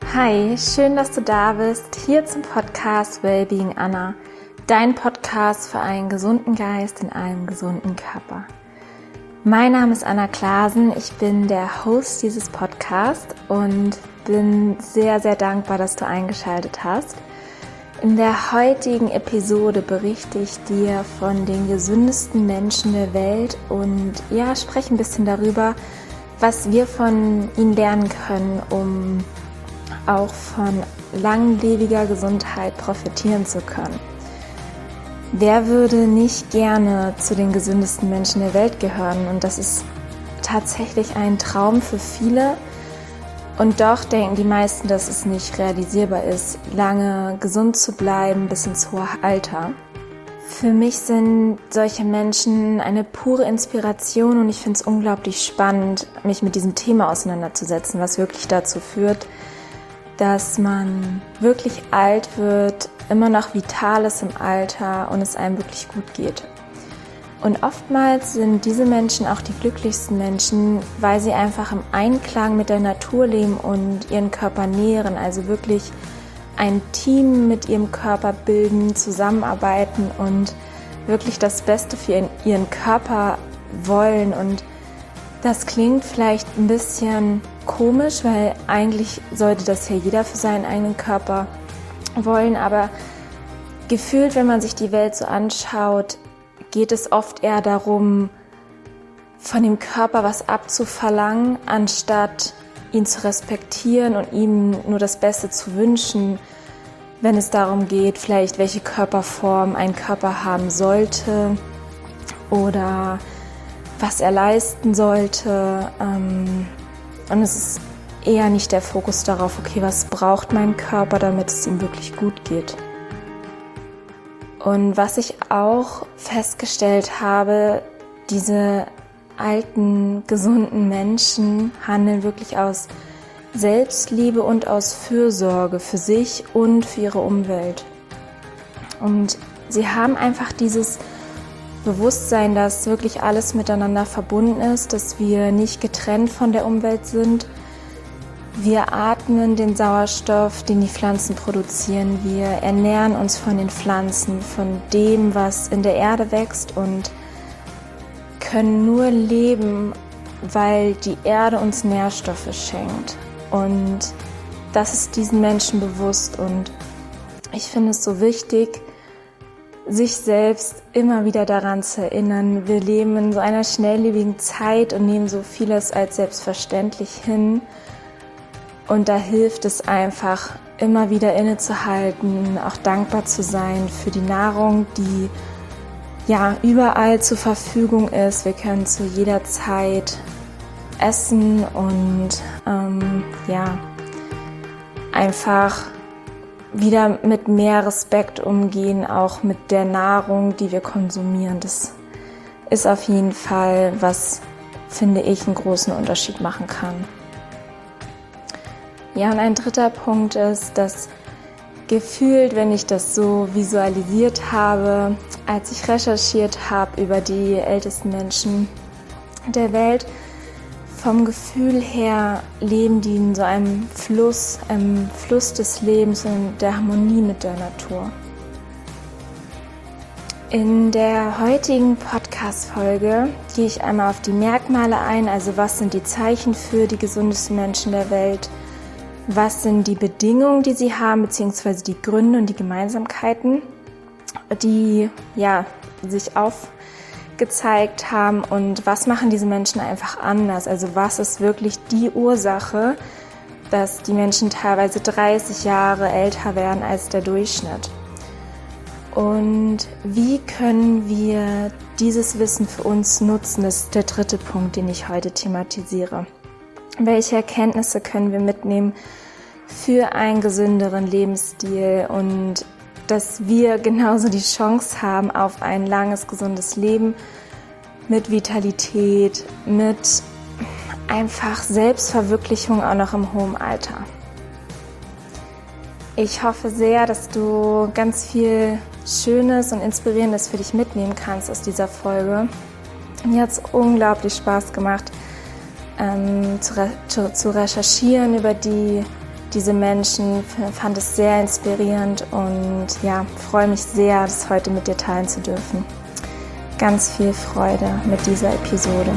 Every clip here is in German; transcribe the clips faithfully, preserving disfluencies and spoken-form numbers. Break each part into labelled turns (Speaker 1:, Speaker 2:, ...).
Speaker 1: Hi, schön, dass du da bist, hier zum Podcast Wellbeing Anna, dein Podcast für einen gesunden Geist in einem gesunden Körper. Mein Name ist Anna Klasen, ich bin der Host dieses Podcasts und bin sehr, sehr dankbar, dass du eingeschaltet hast. In der heutigen Episode berichte ich dir von den gesündesten Menschen der Welt und ja, spreche ein bisschen darüber, was wir von ihnen lernen können, um auch von langlebiger Gesundheit profitieren zu können. Wer würde nicht gerne zu den gesündesten Menschen der Welt gehören? Und das ist tatsächlich ein Traum für viele. Und doch denken die meisten, dass es nicht realisierbar ist, lange gesund zu bleiben bis ins hohe Alter. Für mich sind solche Menschen eine pure Inspiration und ich finde es unglaublich spannend, mich mit diesem Thema auseinanderzusetzen, was wirklich dazu führt, dass man wirklich alt wird, immer noch vital ist im Alter und es einem wirklich gut geht. Und oftmals sind diese Menschen auch die glücklichsten Menschen, weil sie einfach im Einklang mit der Natur leben und ihren Körper nähren, also wirklich ein Team mit ihrem Körper bilden, zusammenarbeiten und wirklich das Beste für ihren, ihren Körper wollen. Und das klingt vielleicht ein bisschen komisch, weil eigentlich sollte das ja jeder für seinen eigenen Körper wollen, aber gefühlt, wenn man sich die Welt so anschaut, geht es oft eher darum, von dem Körper was abzuverlangen, anstatt ihn zu respektieren und ihm nur das Beste zu wünschen, wenn es darum geht, vielleicht welche Körperform ein Körper haben sollte oder was er leisten sollte. Und es ist eher nicht der Fokus darauf, okay, was braucht mein Körper, damit es ihm wirklich gut geht. Und was ich auch festgestellt habe, diese alten, gesunden Menschen handeln wirklich aus Selbstliebe und aus Fürsorge für sich und für ihre Umwelt. Und sie haben einfach dieses Bewusstsein, dass wirklich alles miteinander verbunden ist, dass wir nicht getrennt von der Umwelt sind. Wir atmen den Sauerstoff, den die Pflanzen produzieren. Wir ernähren uns von den Pflanzen, von dem, was in der Erde wächst und können nur leben, weil die Erde uns Nährstoffe schenkt. Und das ist diesen Menschen bewusst. Und ich finde es so wichtig, sich selbst immer wieder daran zu erinnern. Wir leben in so einer schnelllebigen Zeit und nehmen so vieles als selbstverständlich hin. Und da hilft es einfach, immer wieder innezuhalten, auch dankbar zu sein für die Nahrung, die ja überall zur Verfügung ist. Wir können zu jeder Zeit essen und ähm, ja einfach wieder mit mehr Respekt umgehen, auch mit der Nahrung, die wir konsumieren. Das ist auf jeden Fall, was, finde ich, einen großen Unterschied machen kann. Ja, und ein dritter Punkt ist, dass gefühlt, wenn ich das so visualisiert habe, als ich recherchiert habe über die ältesten Menschen der Welt, vom Gefühl her leben die in so einem Fluss, einem Fluss des Lebens und der Harmonie mit der Natur. In der heutigen Podcast-Folge gehe ich einmal auf die Merkmale ein, also was sind die Zeichen für die gesündesten Menschen der Welt, was sind die Bedingungen, die sie haben, beziehungsweise die Gründe und die Gemeinsamkeiten, die ja sich aufgezeigt haben und was machen diese Menschen einfach anders. Also was ist wirklich die Ursache, dass die Menschen teilweise dreißig Jahre älter werden als der Durchschnitt. Und wie können wir dieses Wissen für uns nutzen? Das ist der dritte Punkt, den ich heute thematisiere. Welche Erkenntnisse können wir mitnehmen für einen gesünderen Lebensstil und dass wir genauso die Chance haben auf ein langes, gesundes Leben mit Vitalität, mit einfach Selbstverwirklichung auch noch im hohen Alter. Ich hoffe sehr, dass du ganz viel Schönes und Inspirierendes für dich mitnehmen kannst aus dieser Folge. Mir hat es unglaublich Spaß gemacht, ähm, zu, re- zu, zu recherchieren über die diese Menschen, fand es sehr inspirierend und ja, freue mich sehr, das heute mit dir teilen zu dürfen. Ganz viel Freude mit dieser Episode.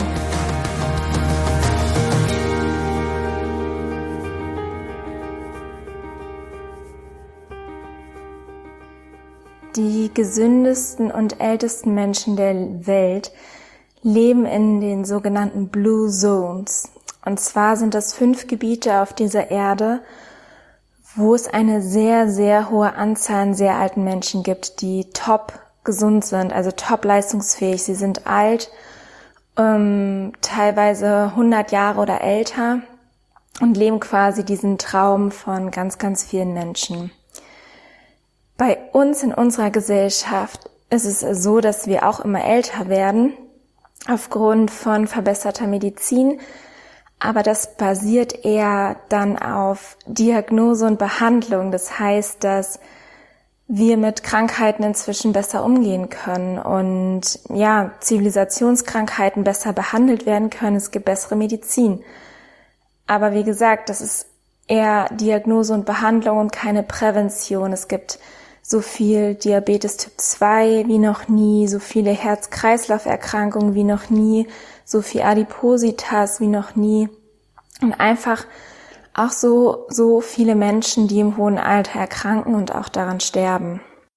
Speaker 1: Die gesündesten und ältesten Menschen der Welt leben in den sogenannten Blue Zones. Und zwar sind das fünf Gebiete auf dieser Erde, wo es eine sehr, sehr hohe Anzahl an sehr alten Menschen gibt, die top gesund sind, also top leistungsfähig. Sie sind alt, ähm, teilweise hundert Jahre oder älter und leben quasi diesen Traum von ganz, ganz vielen Menschen. Bei uns in unserer Gesellschaft ist es so, dass wir auch immer älter werden, aufgrund von verbesserter Medizin, aber das basiert eher dann auf Diagnose und Behandlung. Das heißt, dass wir mit Krankheiten inzwischen besser umgehen können und ja, Zivilisationskrankheiten besser behandelt werden können. Es gibt bessere Medizin. Aber wie gesagt, das ist eher Diagnose und Behandlung und keine Prävention. Es gibt so viel Diabetes Typ zwei wie noch nie, so viele Herz-Kreislauf-Erkrankungen wie noch nie, so viel Adipositas wie noch nie und einfach auch so, so viele Menschen, die im hohen Alter erkranken und auch daran sterben.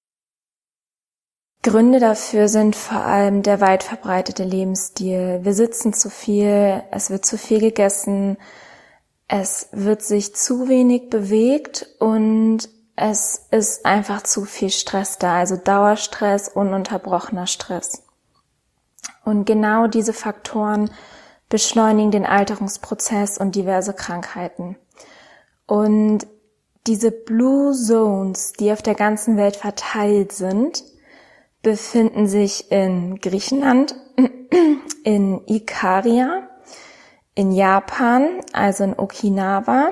Speaker 1: Gründe dafür sind vor allem der weit verbreitete Lebensstil. Wir sitzen zu viel, es wird zu viel gegessen, es wird sich zu wenig bewegt und es ist einfach zu viel Stress da, also Dauerstress, ununterbrochener Stress. Und genau diese Faktoren beschleunigen den Alterungsprozess und diverse Krankheiten. Und diese Blue Zones, die auf der ganzen Welt verteilt sind, befinden sich in Griechenland, in Ikaria, in Japan, also in Okinawa,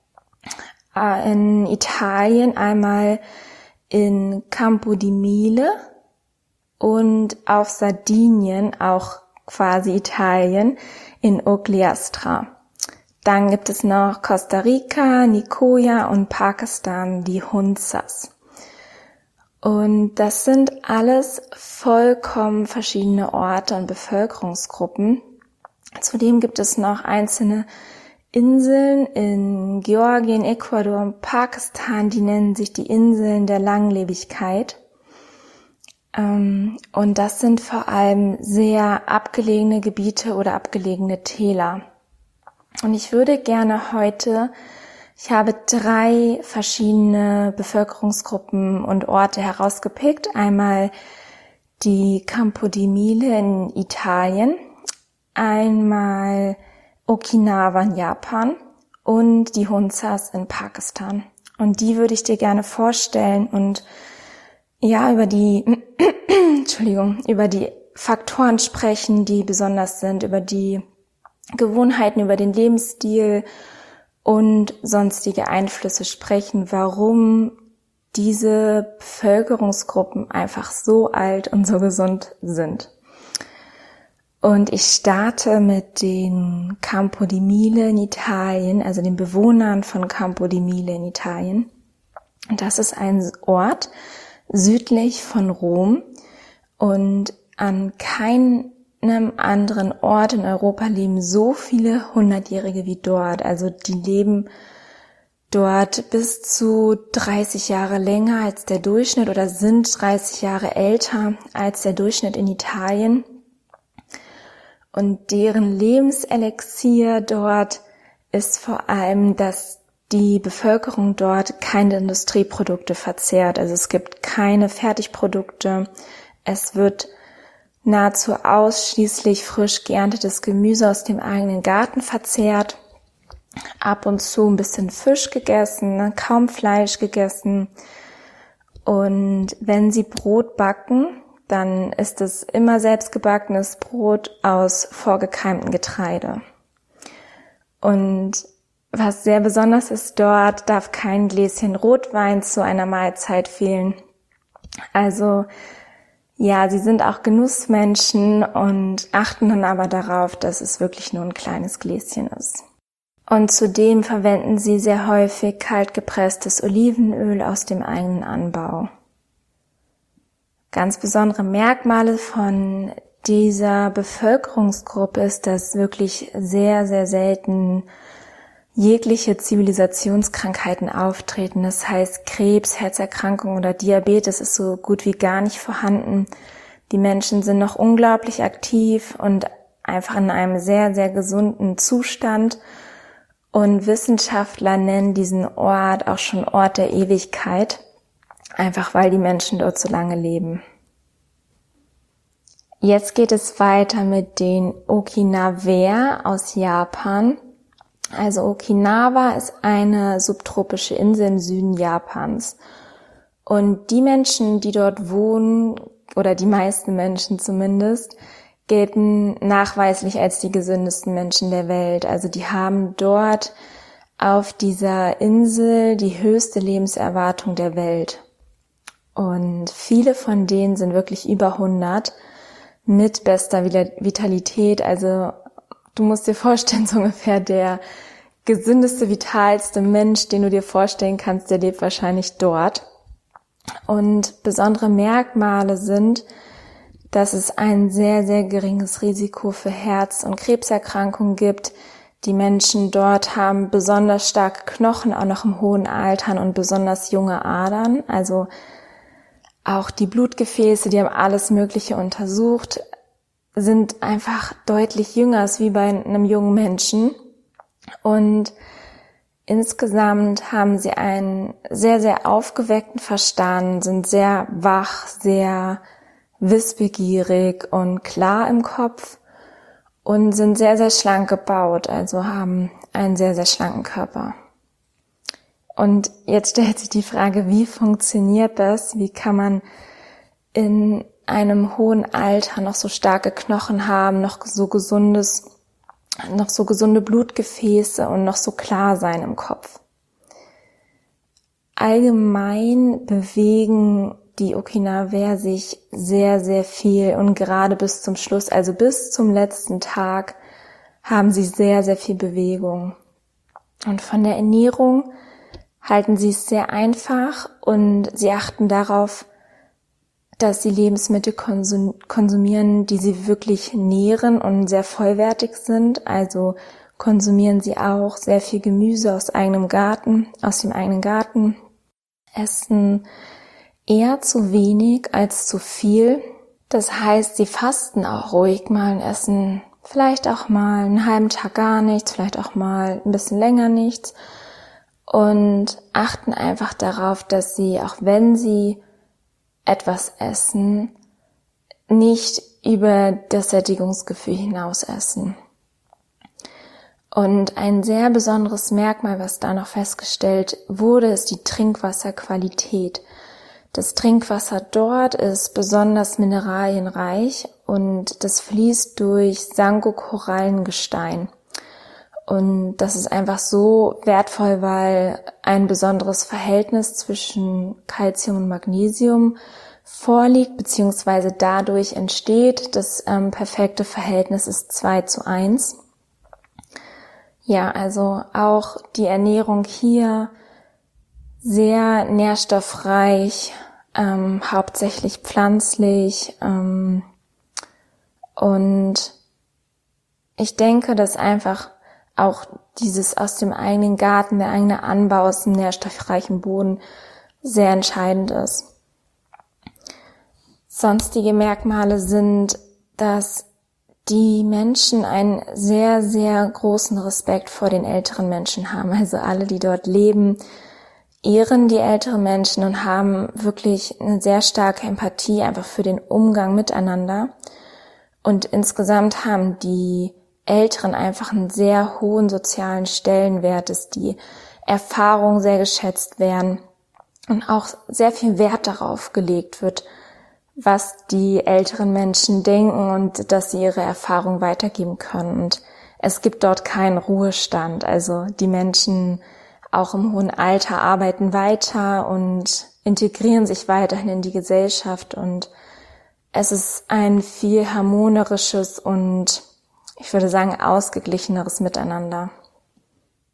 Speaker 1: in Italien einmal in Campo di Mille und auf Sardinien, auch quasi Italien, in Ogliastra. Dann gibt es noch Costa Rica, Nicoya und Pakistan, die Hunzas. Und das sind alles vollkommen verschiedene Orte und Bevölkerungsgruppen. Zudem gibt es noch einzelne Inseln in Georgien, Ecuador und Pakistan, die nennen sich die Inseln der Langlebigkeit. Und das sind vor allem sehr abgelegene Gebiete oder abgelegene Täler. Und ich würde gerne heute, ich habe drei verschiedene Bevölkerungsgruppen und Orte herausgepickt. Einmal die Campo di Mille in Italien, einmal Okinawa in Japan und die Hunzas in Pakistan. Und die würde ich dir gerne vorstellen und ja, über die, Entschuldigung, über die Faktoren sprechen, die besonders sind, über die Gewohnheiten, über den Lebensstil und sonstige Einflüsse sprechen, warum diese Bevölkerungsgruppen einfach so alt und so gesund sind. Und ich starte mit den Campo di Mille in Italien, also den Bewohnern von Campo di Mille in Italien. Und das ist ein Ort südlich von Rom und an keinem anderen Ort in Europa leben so viele Hundertjährige wie dort. Also die leben dort bis zu dreißig Jahre länger als der Durchschnitt oder sind dreißig Jahre älter als der Durchschnitt in Italien. Und deren Lebenselixier dort ist vor allem, dass die Bevölkerung dort keine Industrieprodukte verzehrt. Also es gibt keine Fertigprodukte. Es wird nahezu ausschließlich frisch geerntetes Gemüse aus dem eigenen Garten verzehrt. Ab und zu ein bisschen Fisch gegessen, kaum Fleisch gegessen. Und wenn sie Brot backen, dann ist es immer selbstgebackenes Brot aus vorgekeimtem Getreide. Und was sehr besonders ist dort, darf kein Gläschen Rotwein zu einer Mahlzeit fehlen. Also ja, sie sind auch Genussmenschen und achten dann aber darauf, dass es wirklich nur ein kleines Gläschen ist. Und zudem verwenden sie sehr häufig kalt gepresstes Olivenöl aus dem eigenen Anbau. Ganz besondere Merkmale von dieser Bevölkerungsgruppe ist, dass wirklich sehr, sehr selten jegliche Zivilisationskrankheiten auftreten. Das heißt, Krebs, Herzerkrankung oder Diabetes ist so gut wie gar nicht vorhanden. Die Menschen sind noch unglaublich aktiv und einfach in einem sehr, sehr gesunden Zustand. Und Wissenschaftler nennen diesen Ort auch schon Ort der Ewigkeit, einfach weil die Menschen dort so lange leben. Jetzt geht es weiter mit den Okinawer aus Japan. Also Okinawa ist eine subtropische Insel im Süden Japans. Und die Menschen, die dort wohnen, oder die meisten Menschen zumindest, gelten nachweislich als die gesündesten Menschen der Welt. Also die haben dort auf dieser Insel die höchste Lebenserwartung der Welt. Und viele von denen sind wirklich über hundert mit bester Vitalität. Also du musst dir vorstellen, so ungefähr der gesündeste, vitalste Mensch, den du dir vorstellen kannst, der lebt wahrscheinlich dort. Und besondere Merkmale sind, dass es ein sehr, sehr geringes Risiko für Herz- und Krebserkrankungen gibt. Die Menschen dort haben besonders starke Knochen, auch noch im hohen Alter und besonders junge Adern. Also auch die Blutgefäße, die haben alles Mögliche untersucht, sind einfach deutlich jünger als wie bei einem jungen Menschen. Und insgesamt haben sie einen sehr, sehr aufgeweckten Verstand, sind sehr wach, sehr wissbegierig und klar im Kopf und sind sehr, sehr schlank gebaut, also haben einen sehr, sehr schlanken Körper. Und jetzt stellt sich die Frage, wie funktioniert das? Wie kann man in einem hohen Alter noch so starke Knochen haben, noch so gesundes, noch so gesunde Blutgefäße und noch so klar sein im Kopf? Allgemein bewegen die Okinawer sich sehr, sehr viel und gerade bis zum Schluss, also bis zum letzten Tag, haben sie sehr, sehr viel Bewegung. Und von der Ernährung halten sie es sehr einfach und sie achten darauf, dass sie Lebensmittel konsum- konsumieren, die sie wirklich nähren und sehr vollwertig sind. Also konsumieren sie auch sehr viel Gemüse aus eigenem Garten, aus dem eigenen Garten, essen eher zu wenig als zu viel. Das heißt, sie fasten auch ruhig mal und essen vielleicht auch mal einen halben Tag gar nichts, vielleicht auch mal ein bisschen länger nichts und achten einfach darauf, dass sie, auch wenn sie etwas essen, nicht über das Sättigungsgefühl hinaus essen. Und ein sehr besonderes Merkmal, was da noch festgestellt wurde, ist die Trinkwasserqualität. Das Trinkwasser dort ist besonders mineralienreich und das fließt durch Sango-Korallengestein. Und das ist einfach so wertvoll, weil ein besonderes Verhältnis zwischen Calcium und Magnesium vorliegt, beziehungsweise dadurch entsteht. Das ähm, perfekte Verhältnis ist zwei zu eins. Ja, also auch die Ernährung hier sehr nährstoffreich, ähm, hauptsächlich pflanzlich, ähm, und ich denke, dass einfach auch dieses aus dem eigenen Garten, der eigene Anbau aus dem nährstoffreichen Boden sehr entscheidend ist. Sonstige Merkmale sind, dass die Menschen einen sehr, sehr großen Respekt vor den älteren Menschen haben. Also alle, die dort leben, ehren die älteren Menschen und haben wirklich eine sehr starke Empathie einfach für den Umgang miteinander. Und insgesamt haben die Älteren einfach einen sehr hohen sozialen Stellenwert, dass die Erfahrungen sehr geschätzt werden und auch sehr viel Wert darauf gelegt wird, was die älteren Menschen denken und dass sie ihre Erfahrung weitergeben können. Und es gibt dort keinen Ruhestand. Also die Menschen auch im hohen Alter arbeiten weiter und integrieren sich weiterhin in die Gesellschaft. Und es ist ein viel harmonisches und, ich würde sagen, ausgeglicheneres Miteinander.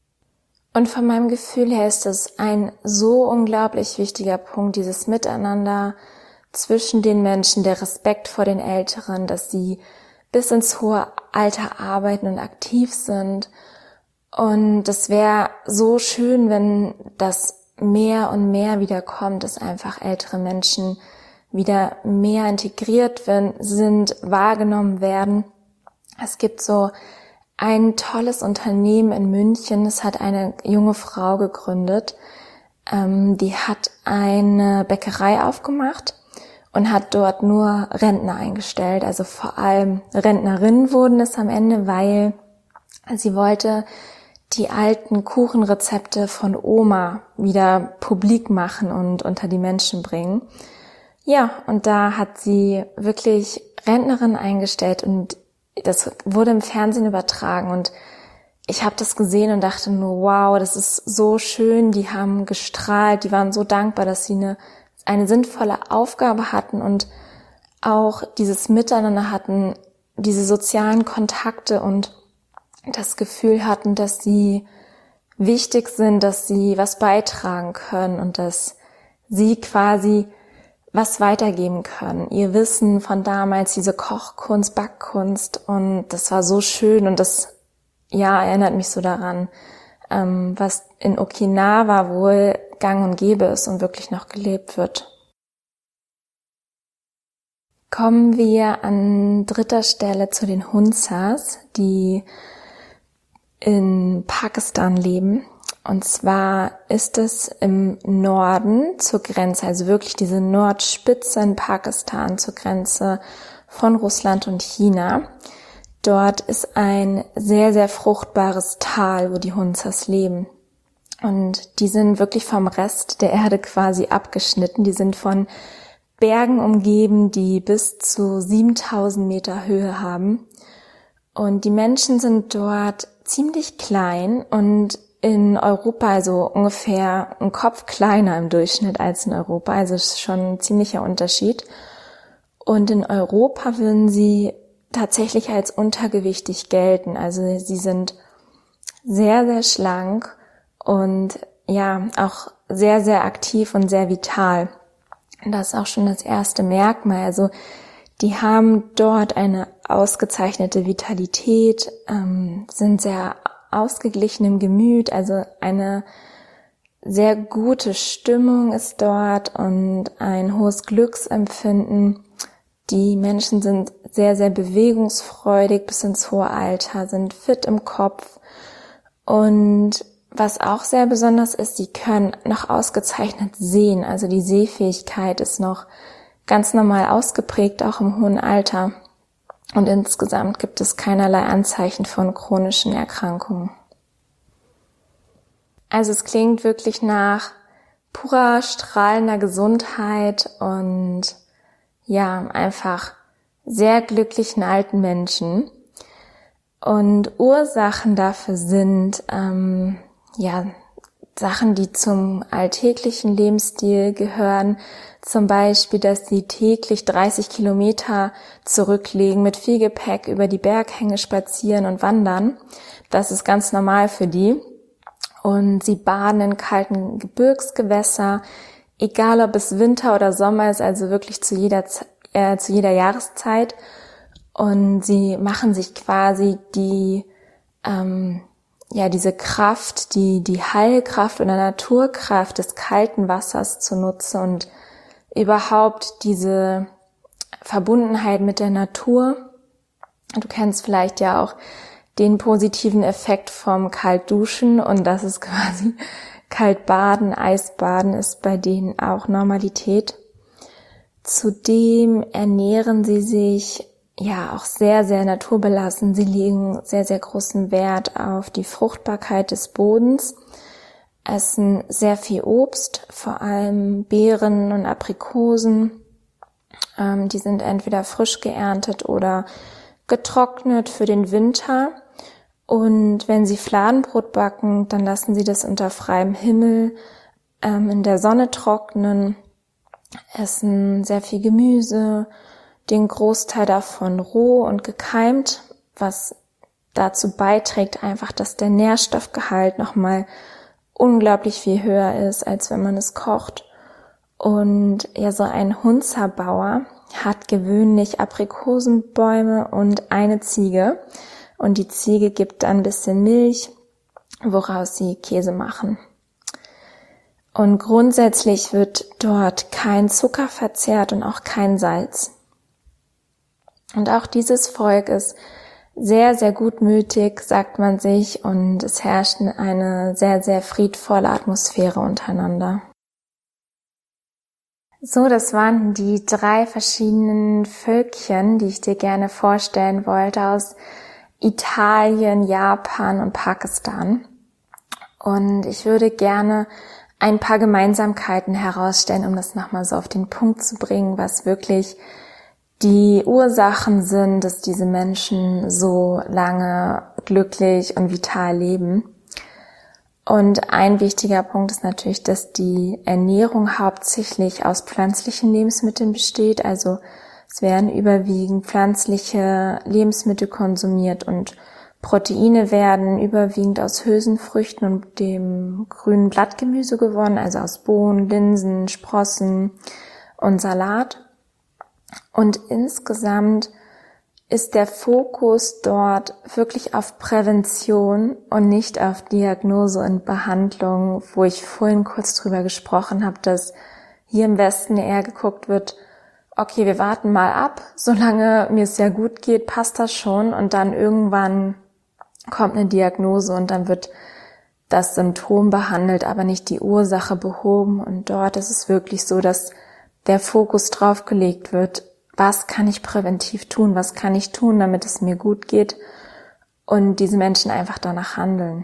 Speaker 1: Und von meinem Gefühl her ist es ein so unglaublich wichtiger Punkt, dieses Miteinander zwischen den Menschen, der Respekt vor den Älteren, dass sie bis ins hohe Alter arbeiten und aktiv sind. Und es wäre so schön, wenn das mehr und mehr wieder kommt, dass einfach ältere Menschen wieder mehr integriert sind, wahrgenommen werden. Es gibt so ein tolles Unternehmen in München, das hat eine junge Frau gegründet, ähm, die hat eine Bäckerei aufgemacht und hat dort nur Rentner eingestellt, also vor allem Rentnerinnen wurden es am Ende, weil sie wollte die alten Kuchenrezepte von Oma wieder publik machen und unter die Menschen bringen. Ja, und da hat sie wirklich Rentnerinnen eingestellt und das wurde im Fernsehen übertragen und ich habe das gesehen und dachte nur, wow, das ist so schön, die haben gestrahlt, die waren so dankbar, dass sie eine, eine sinnvolle Aufgabe hatten und auch dieses Miteinander hatten, diese sozialen Kontakte und das Gefühl hatten, dass sie wichtig sind, dass sie was beitragen können und dass sie quasi was weitergeben können. Ihr Wissen von damals, diese Kochkunst, Backkunst und das war so schön und das, ja, erinnert mich so daran, ähm, was in Okinawa wohl gang und gäbe ist und wirklich noch gelebt wird. Kommen wir an dritter Stelle zu den Hunsas, die in Pakistan leben. Und zwar ist es im Norden zur Grenze, also wirklich diese Nordspitze in Pakistan zur Grenze von Russland und China. Dort ist ein sehr, sehr fruchtbares Tal, wo die Hunsas leben. Und die sind wirklich vom Rest der Erde quasi abgeschnitten. Die sind von Bergen umgeben, die bis zu siebentausend Meter Höhe haben. Und die Menschen sind dort ziemlich klein und in Europa, also ungefähr ein Kopf kleiner im Durchschnitt als in Europa, also ist schon ein ziemlicher Unterschied. Und in Europa würden sie tatsächlich als untergewichtig gelten, also sie sind sehr, sehr schlank und ja, auch sehr, sehr aktiv und sehr vital. Und das ist auch schon das erste Merkmal, also die haben dort eine ausgezeichnete Vitalität, ähm, sind sehr ausgeglichen im Gemüt, also eine sehr gute Stimmung ist dort und ein hohes Glücksempfinden. Die Menschen sind sehr, sehr bewegungsfreudig bis ins hohe Alter, sind fit im Kopf und was auch sehr besonders ist, sie können noch ausgezeichnet sehen, also die Sehfähigkeit ist noch ganz normal ausgeprägt, auch im hohen Alter. Und insgesamt gibt es keinerlei Anzeichen von chronischen Erkrankungen. Also es klingt wirklich nach purer, strahlender Gesundheit und ja, einfach sehr glücklichen alten Menschen. Und Ursachen dafür sind ähm, ja Sachen, die zum alltäglichen Lebensstil gehören, zum Beispiel, dass sie täglich dreißig Kilometer zurücklegen, mit viel Gepäck über die Berghänge spazieren und wandern. Das ist ganz normal für die. Und sie baden in kalten Gebirgsgewässer, egal ob es Winter oder Sommer ist, also wirklich zu jeder, äh, zu jeder Jahreszeit. Und sie machen sich quasi die ähm, ja, diese Kraft, die, die Heilkraft oder Naturkraft des kalten Wassers zunutze und überhaupt diese Verbundenheit mit der Natur. Du kennst vielleicht ja auch den positiven Effekt vom Kaltduschen und das ist quasi Kaltbaden, Eisbaden ist bei denen auch Normalität. Zudem ernähren sie sich ja auch sehr, sehr naturbelassen. Sie legen sehr, sehr großen Wert auf die Fruchtbarkeit des Bodens, essen sehr viel Obst, vor allem Beeren und Aprikosen. Ähm, die sind entweder frisch geerntet oder getrocknet für den Winter. Und wenn sie Fladenbrot backen, dann lassen sie das unter freiem Himmel ähm, in der Sonne trocknen, essen sehr viel Gemüse, den Großteil davon roh und gekeimt, was dazu beiträgt einfach, dass der Nährstoffgehalt nochmal unglaublich viel höher ist, als wenn man es kocht. Und ja, so ein Hunzerbauer hat gewöhnlich Aprikosenbäume und eine Ziege. Und die Ziege gibt dann ein bisschen Milch, woraus sie Käse machen. Und grundsätzlich wird dort kein Zucker verzehrt und auch kein Salz. Und auch dieses Volk ist sehr, sehr gutmütig, sagt man sich, und es herrscht eine sehr, sehr friedvolle Atmosphäre untereinander. So, das waren die drei verschiedenen Völkchen, die ich dir gerne vorstellen wollte aus Italien, Japan und Pakistan. Und ich würde gerne ein paar Gemeinsamkeiten herausstellen, um das nochmal so auf den Punkt zu bringen, was wirklich die Ursachen sind, dass diese Menschen so lange glücklich und vital leben. Und ein wichtiger Punkt ist natürlich, dass die Ernährung hauptsächlich aus pflanzlichen Lebensmitteln besteht. Also es werden überwiegend pflanzliche Lebensmittel konsumiert und Proteine werden überwiegend aus Hülsenfrüchten und dem grünen Blattgemüse gewonnen, also aus Bohnen, Linsen, Sprossen und Salat. Und insgesamt ist der Fokus dort wirklich auf Prävention und nicht auf Diagnose und Behandlung, wo ich vorhin kurz drüber gesprochen habe, dass hier im Westen eher geguckt wird, okay, wir warten mal ab, solange mir es ja gut geht, passt das schon, und dann irgendwann kommt eine Diagnose und dann wird das Symptom behandelt, aber nicht die Ursache behoben. Und dort ist es wirklich so, dass der Fokus drauf gelegt wird, was kann ich präventiv tun, was kann ich tun, damit es mir gut geht, und diese Menschen einfach danach handeln.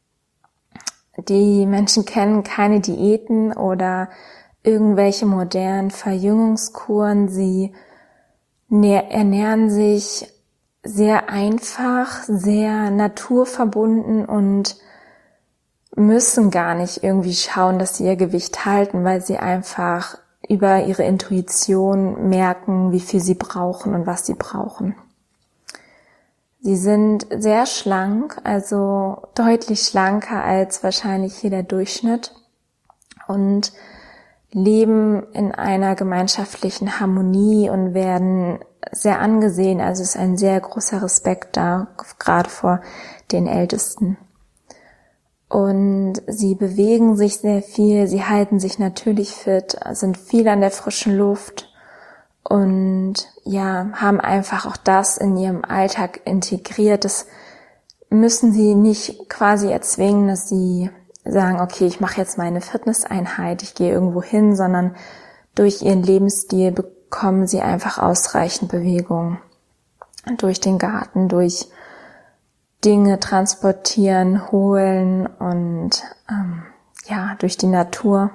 Speaker 1: Die Menschen kennen keine Diäten oder irgendwelche modernen Verjüngungskuren. Sie ernähren sich sehr einfach, sehr naturverbunden und müssen gar nicht irgendwie schauen, dass sie ihr Gewicht halten, weil sie einfach über ihre Intuition merken, wie viel sie brauchen und was sie brauchen. Sie sind sehr schlank, also deutlich schlanker als wahrscheinlich hier der Durchschnitt, und leben in einer gemeinschaftlichen Harmonie und werden sehr angesehen. Also es ist ein sehr großer Respekt da, gerade vor den Ältesten. Und sie bewegen sich sehr viel, sie halten sich natürlich fit, sind viel an der frischen Luft und ja, haben einfach auch das in ihrem Alltag integriert. Das müssen sie nicht quasi erzwingen, dass sie sagen, okay, ich mache jetzt meine Fitnesseinheit, ich gehe irgendwo hin, sondern durch ihren Lebensstil bekommen sie einfach ausreichend Bewegung. Durch den Garten, durch Dinge transportieren, holen und ähm, ja, durch die Natur.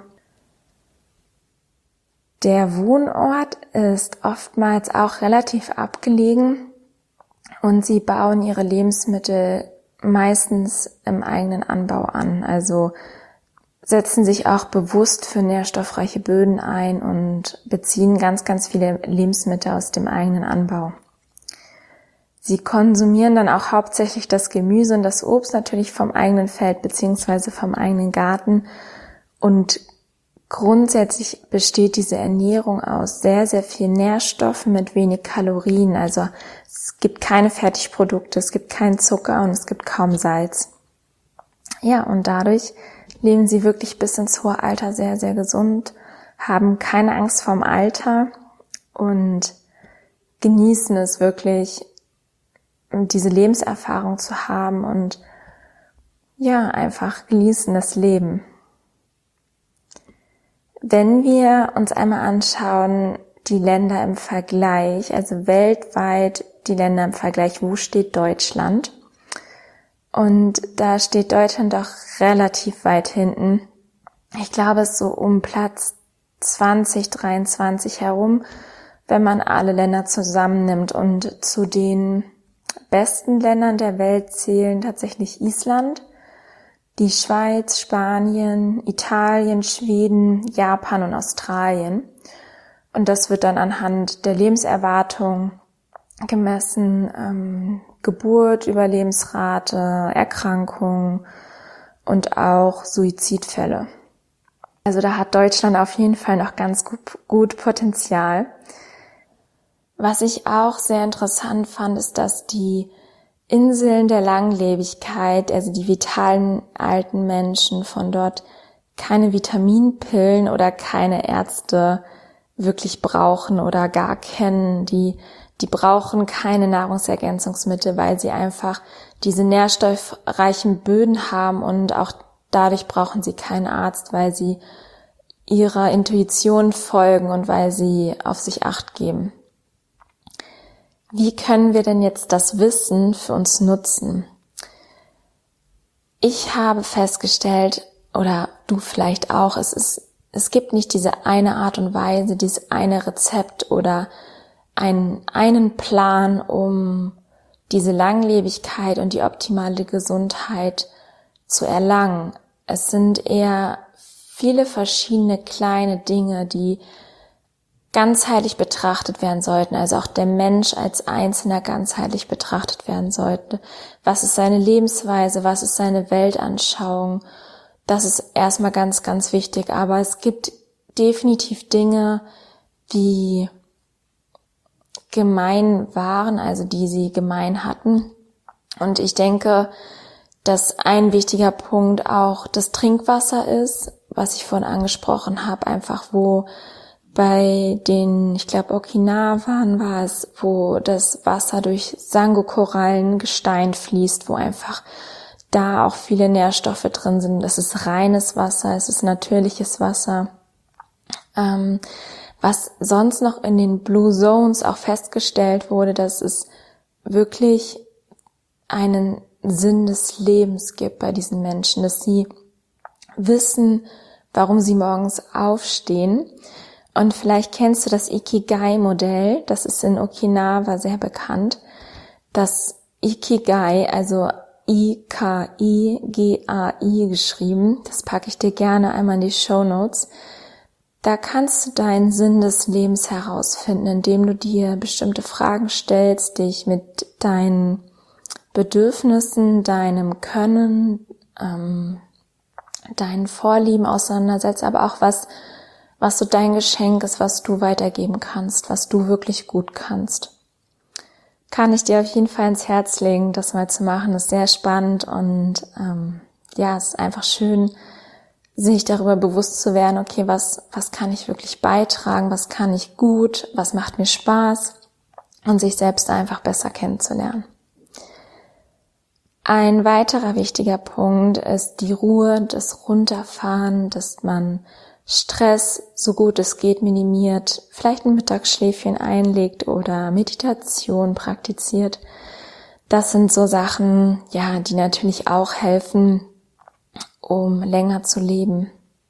Speaker 1: Der Wohnort ist oftmals auch relativ abgelegen und sie bauen ihre Lebensmittel meistens im eigenen Anbau an. Also setzen sich auch bewusst für nährstoffreiche Böden ein und beziehen ganz, ganz viele Lebensmittel aus dem eigenen Anbau. Sie konsumieren dann auch hauptsächlich das Gemüse und das Obst natürlich vom eigenen Feld beziehungsweise vom eigenen Garten. Und grundsätzlich besteht diese Ernährung aus sehr, sehr viel Nährstoffen mit wenig Kalorien. Also es gibt keine Fertigprodukte, es gibt keinen Zucker und es gibt kaum Salz. Ja, und dadurch leben sie wirklich bis ins hohe Alter sehr, sehr gesund, haben keine Angst vorm Alter und genießen es wirklich, diese Lebenserfahrung zu haben und ja, einfach genießen das Leben. Wenn wir uns einmal anschauen, die Länder im Vergleich, also weltweit die Länder im Vergleich, wo steht Deutschland? Und da steht Deutschland doch relativ weit hinten. Ich glaube, es ist so um Platz zwanzig dreiundzwanzig herum, wenn man alle Länder zusammennimmt. Und zu den besten Ländern der Welt zählen tatsächlich Island, die Schweiz, Spanien, Italien, Schweden, Japan und Australien. Und das wird dann anhand der Lebenserwartung gemessen, ähm, Geburt, Überlebensrate, Erkrankung und auch Suizidfälle. Also da hat Deutschland auf jeden Fall noch ganz gut, gut Potenzial. Was ich auch sehr interessant fand, ist, dass die Inseln der Langlebigkeit, also die vitalen alten Menschen von dort, keine Vitaminpillen oder keine Ärzte wirklich brauchen oder gar kennen. Die, die brauchen keine Nahrungsergänzungsmittel, weil sie einfach diese nährstoffreichen Böden haben und auch dadurch brauchen sie keinen Arzt, weil sie ihrer Intuition folgen und weil sie auf sich Acht geben. Wie können wir denn jetzt das Wissen für uns nutzen? Ich habe festgestellt, oder du vielleicht auch, es ist, es gibt nicht diese eine Art und Weise, dieses eine Rezept oder einen, einen Plan, um diese Langlebigkeit und die optimale Gesundheit zu erlangen. Es sind eher viele verschiedene kleine Dinge, die ganzheitlich betrachtet werden sollten, also auch der Mensch als Einzelner ganzheitlich betrachtet werden sollte. Was ist seine Lebensweise, was ist seine Weltanschauung? Das ist erstmal ganz, ganz wichtig, aber es gibt definitiv Dinge, die gemein waren, also die sie gemein hatten. Und ich denke, dass ein wichtiger Punkt auch das Trinkwasser ist, was ich vorhin angesprochen habe, einfach wo bei den, ich glaube Okinawan war es, wo das Wasser durch Sango-Korallengestein fließt, wo einfach da auch viele Nährstoffe drin sind. Das ist reines Wasser, es ist natürliches Wasser. Ähm, was sonst noch in den Blue Zones auch festgestellt wurde, dass es wirklich einen Sinn des Lebens gibt bei diesen Menschen, dass sie wissen, warum sie morgens aufstehen. Und vielleicht kennst du das Ikigai-Modell, das ist in Okinawa sehr bekannt. Das Ikigai, also I K I G A I geschrieben, das packe ich dir gerne einmal in die Shownotes. Da kannst du deinen Sinn des Lebens herausfinden, indem du dir bestimmte Fragen stellst, dich mit deinen Bedürfnissen, deinem Können, ähm, deinen Vorlieben auseinandersetzt, aber auch was was so dein Geschenk ist, was du weitergeben kannst, was du wirklich gut kannst. Kann ich dir auf jeden Fall ins Herz legen, das mal zu machen, ist sehr spannend und ähm, ja, es ist einfach schön, sich darüber bewusst zu werden, okay, was was kann ich wirklich beitragen, was kann ich gut, was macht mir Spaß und sich selbst einfach besser kennenzulernen. Ein weiterer wichtiger Punkt ist die Ruhe, das Runterfahren, dass man Stress, so gut es geht, minimiert, vielleicht ein Mittagsschläfchen einlegt oder Meditation praktiziert. Das sind so Sachen, ja, die natürlich auch helfen, um länger zu leben.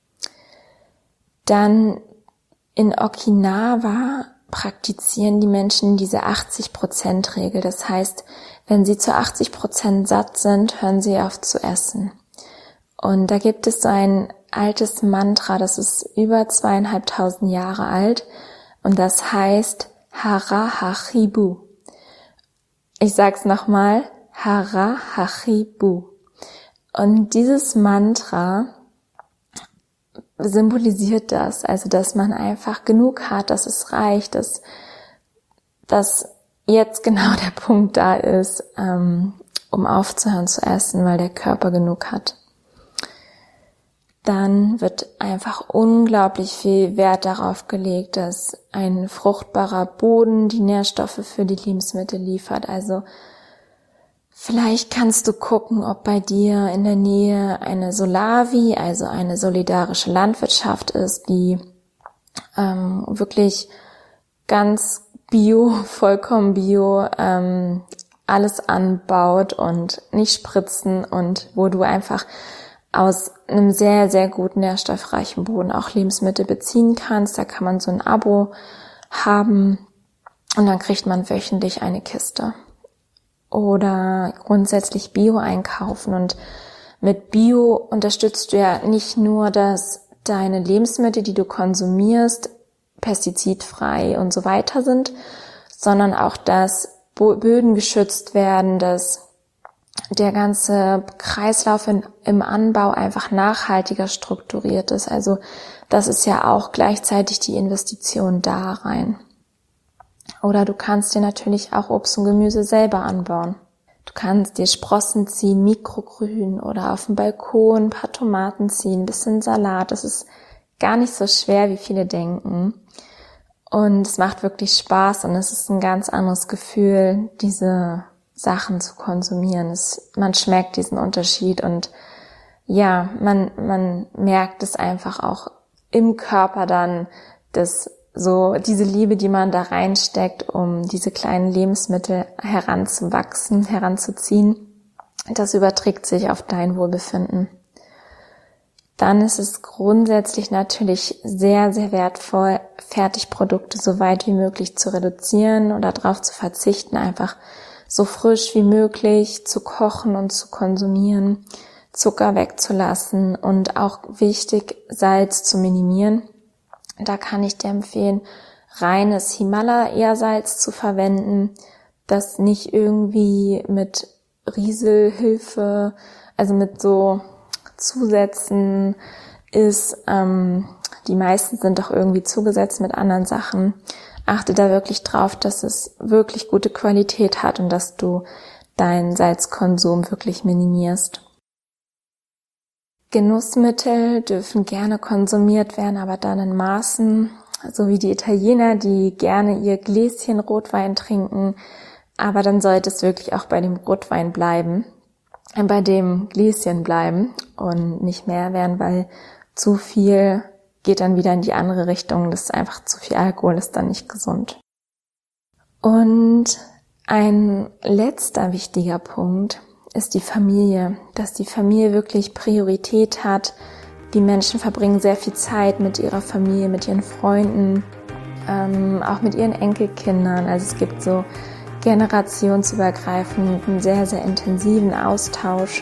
Speaker 1: Dann in Okinawa praktizieren die Menschen diese achtzig Prozent Regel. Das heißt, wenn sie zu achtzig Prozent satt sind, hören sie auf zu essen. Und da gibt es so ein altes Mantra, das ist über zweieinhalbtausend Jahre alt und das heißt Hara Hachibu. Ich sag's nochmal, Hara Hachibu. Und dieses Mantra symbolisiert das, also dass man einfach genug hat, dass es reicht, dass, dass jetzt genau der Punkt da ist, ähm, um aufzuhören zu essen, weil der Körper genug hat. Dann wird einfach unglaublich viel Wert darauf gelegt, dass ein fruchtbarer Boden die Nährstoffe für die Lebensmittel liefert. Also vielleicht kannst du gucken, ob bei dir in der Nähe eine Solavi, also eine solidarische Landwirtschaft ist, die ähm, wirklich ganz bio, vollkommen bio ähm, alles anbaut und nicht spritzen und wo du einfach aus einem sehr, sehr guten, nährstoffreichen Boden auch Lebensmittel beziehen kannst. Da kann man so ein Abo haben und dann kriegt man wöchentlich eine Kiste. Oder grundsätzlich Bio einkaufen. Und mit Bio unterstützt du ja nicht nur, dass deine Lebensmittel, die du konsumierst, pestizidfrei und so weiter sind, sondern auch, dass Böden geschützt werden, dass der ganze Kreislauf in, im Anbau einfach nachhaltiger strukturiert ist. Also das ist ja auch gleichzeitig die Investition da rein. Oder du kannst dir natürlich auch Obst und Gemüse selber anbauen. Du kannst dir Sprossen ziehen, Mikrogrün oder auf dem Balkon ein paar Tomaten ziehen, ein bisschen Salat. Das ist gar nicht so schwer, wie viele denken. Und es macht wirklich Spaß und es ist ein ganz anderes Gefühl, diese Sachen zu konsumieren. Es, man schmeckt diesen Unterschied und ja, man, man merkt es einfach auch im Körper dann, dass so diese Liebe, die man da reinsteckt, um diese kleinen Lebensmittel heranzuwachsen, heranzuziehen, das überträgt sich auf dein Wohlbefinden. Dann ist es grundsätzlich natürlich sehr, sehr wertvoll, Fertigprodukte so weit wie möglich zu reduzieren oder darauf zu verzichten, einfach so frisch wie möglich zu kochen und zu konsumieren, Zucker wegzulassen und auch wichtig, Salz zu minimieren. Da kann ich dir empfehlen, reines Himalaya-Salz zu verwenden, das nicht irgendwie mit Rieselhilfe, also mit so Zusätzen ist. Ähm, die meisten sind doch irgendwie zugesetzt mit anderen Sachen. Achte da wirklich drauf, dass es wirklich gute Qualität hat und dass du deinen Salzkonsum wirklich minimierst. Genussmittel dürfen gerne konsumiert werden, aber dann in Maßen, so wie die Italiener, die gerne ihr Gläschen Rotwein trinken, aber dann sollte es wirklich auch bei dem Rotwein bleiben, äh, bei dem Gläschen bleiben und nicht mehr werden, weil zu viel geht dann wieder in die andere Richtung. Das ist einfach zu viel Alkohol, ist dann nicht gesund. Und ein letzter wichtiger Punkt ist die Familie, dass die Familie wirklich Priorität hat. Die Menschen verbringen sehr viel Zeit mit ihrer Familie, mit ihren Freunden, ähm, auch mit ihren Enkelkindern. Also es gibt so generationsübergreifend einen sehr, sehr intensiven Austausch.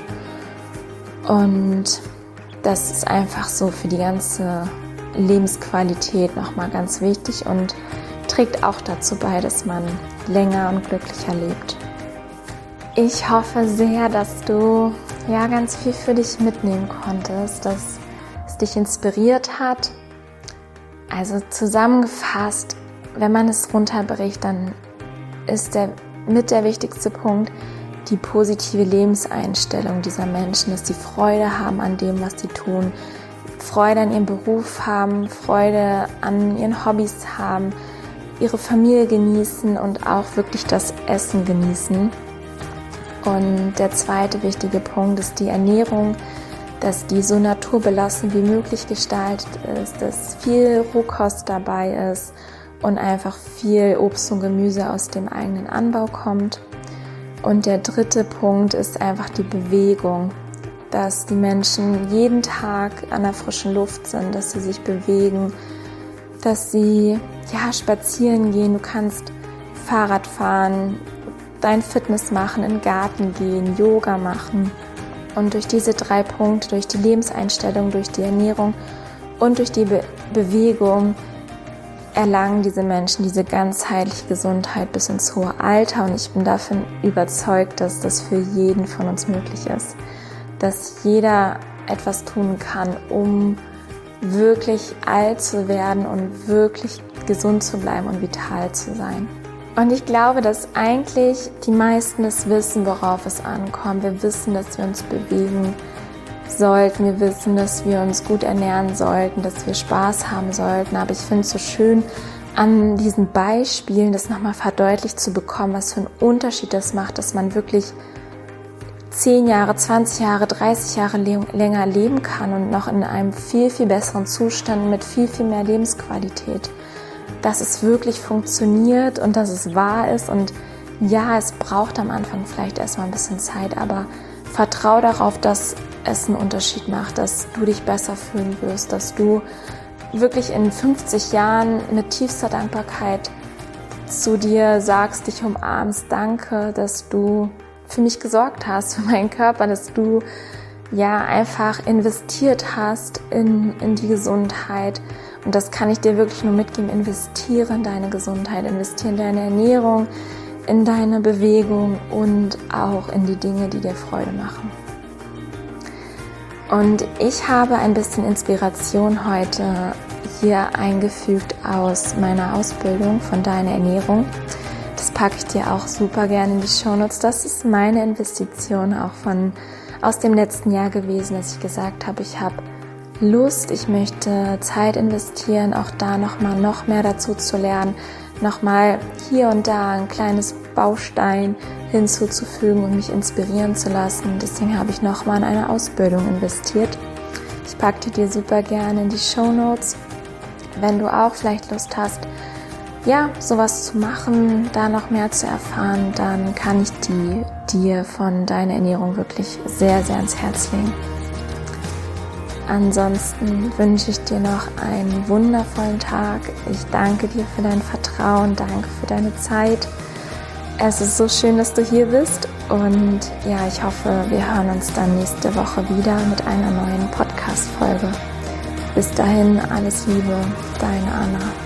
Speaker 1: Und das ist einfach so für die ganze Lebensqualität nochmal ganz wichtig und trägt auch dazu bei, dass man länger und glücklicher lebt. Ich hoffe sehr, dass du ja ganz viel für dich mitnehmen konntest, dass es dich inspiriert hat. Also zusammengefasst, wenn man es runterbricht, dann ist der mit der wichtigste Punkt die positive Lebenseinstellung dieser Menschen, dass sie Freude haben an dem, was sie tun, Freude an ihrem Beruf haben, Freude an ihren Hobbys haben, ihre Familie genießen und auch wirklich das Essen genießen. Und der zweite wichtige Punkt ist die Ernährung, dass die so naturbelassen wie möglich gestaltet ist, dass viel Rohkost dabei ist und einfach viel Obst und Gemüse aus dem eigenen Anbau kommt. Und der dritte Punkt ist einfach die Bewegung, dass die Menschen jeden Tag an der frischen Luft sind, dass sie sich bewegen, dass sie ja spazieren gehen, du kannst Fahrrad fahren, dein Fitness machen, in den Garten gehen, Yoga machen. Und durch diese drei Punkte, durch die Lebenseinstellung, durch die Ernährung und durch die Be- Bewegung erlangen diese Menschen diese ganzheitliche Gesundheit bis ins hohe Alter. Und ich bin davon überzeugt, dass das für jeden von uns möglich ist. Dass jeder etwas tun kann, um wirklich alt zu werden und wirklich gesund zu bleiben und vital zu sein. Und ich glaube, dass eigentlich die meisten es wissen, worauf es ankommt. Wir wissen, dass wir uns bewegen sollten. Wir wissen, dass wir uns gut ernähren sollten, dass wir Spaß haben sollten. Aber ich finde es so schön, an diesen Beispielen das nochmal verdeutlicht zu bekommen, was für einen Unterschied das macht, dass man wirklich zehn Jahre, zwanzig Jahre, dreißig Jahre le- länger leben kann und noch in einem viel, viel besseren Zustand mit viel, viel mehr Lebensqualität. Dass es wirklich funktioniert und dass es wahr ist. Und ja, es braucht am Anfang vielleicht erstmal ein bisschen Zeit, aber vertrau darauf, dass es einen Unterschied macht, dass du dich besser fühlen wirst, dass du wirklich in fünfzig Jahren mit tiefster Dankbarkeit zu dir sagst, dich umarmst, danke, dass du für mich gesorgt hast, für meinen Körper, dass du ja einfach investiert hast in, in die Gesundheit. Und das kann ich dir wirklich nur mitgeben. Investiere in deine Gesundheit, investiere in deine Ernährung, in deine Bewegung und auch in die Dinge, die dir Freude machen. Und ich habe ein bisschen Inspiration heute hier eingefügt aus meiner Ausbildung von Deine Ernährung. Das packe ich dir auch super gerne in die Shownotes. Das ist meine Investition auch von aus dem letzten Jahr gewesen, dass ich gesagt habe, ich habe Lust, ich möchte Zeit investieren, auch da nochmal noch mehr dazu zu lernen, nochmal hier und da ein kleines Baustein hinzuzufügen und mich inspirieren zu lassen. Deswegen habe ich nochmal in eine Ausbildung investiert. Ich packe die dir super gerne in die Shownotes. Wenn du auch vielleicht Lust hast, ja, sowas zu machen, da noch mehr zu erfahren, dann kann ich die dir von Deine Ernährung wirklich sehr, sehr ans Herz legen. Ansonsten wünsche ich dir noch einen wundervollen Tag. Ich danke dir für dein Vertrauen, danke für deine Zeit. Es ist so schön, dass du hier bist und ja, ich hoffe, wir hören uns dann nächste Woche wieder mit einer neuen Podcast-Folge. Bis dahin, alles Liebe, deine Anna.